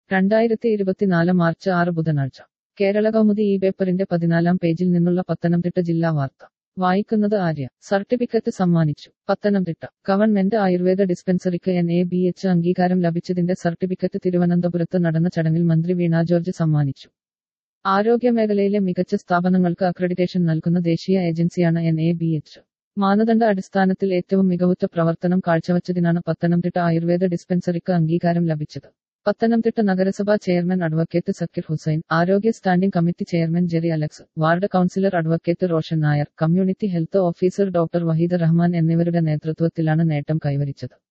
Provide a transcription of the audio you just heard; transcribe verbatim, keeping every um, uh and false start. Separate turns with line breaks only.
രണ്ടായിരത്തി ഇരുപത്തിനാല് മാർച്ച് ആറ് ബുധനാഴ്ച കേരള കൗമുദി ഈ പേപ്പറിന്റെ പതിനാലാം പേജിൽ നിന്നുള്ള പത്തനംതിട്ട ജില്ലാ വാർത്ത വായിക്കുന്നത് ആര്യ. സർട്ടിഫിക്കറ്റ് സമ്മാനിച്ചു. പത്തനംതിട്ട ഗവൺമെന്റ് ആയുർവേദ ഡിസ്പെൻസറിക്ക് എൻ എ ബി എച്ച് അംഗീകാരം ലഭിച്ചതിന്റെ സർട്ടിഫിക്കറ്റ് തിരുവനന്തപുരത്ത് നടന്ന ചടങ്ങിൽ മന്ത്രി വീണ ജോർജ് സമ്മാനിച്ചു. ആരോഗ്യമേഖലയിലെ മികച്ച സ്ഥാപനങ്ങൾക്ക് അക്രഡിറ്റേഷൻ നൽകുന്ന ദേശീയ ഏജൻസിയാണ് എൻ എ ബി എച്ച്. മാനദണ്ഡ അടിസ്ഥാനത്തിൽ ഏറ്റവും മികവുറ്റ പ്രവർത്തനം കാഴ്ചവച്ചതിനാണ് പത്തനംതിട്ട ആയുർവേദ ഡിസ്പെൻസറിക്ക് അംഗീകാരം ലഭിച്ചത്. പത്തനംതിട്ട നഗരസഭാ ചെയർമാൻ അഡ്വക്കേറ്റ് സക്കീർ ഹുസൈൻ, ആരോഗ്യ standing committee chairman Jerry Alex, ward councillor advocate Roshan Nair, community health officer doctor Waheed Rahman എന്നിവരുടെ നേതൃത്വത്തിലാണ് നേട്ടം കൈവരിച്ചത്.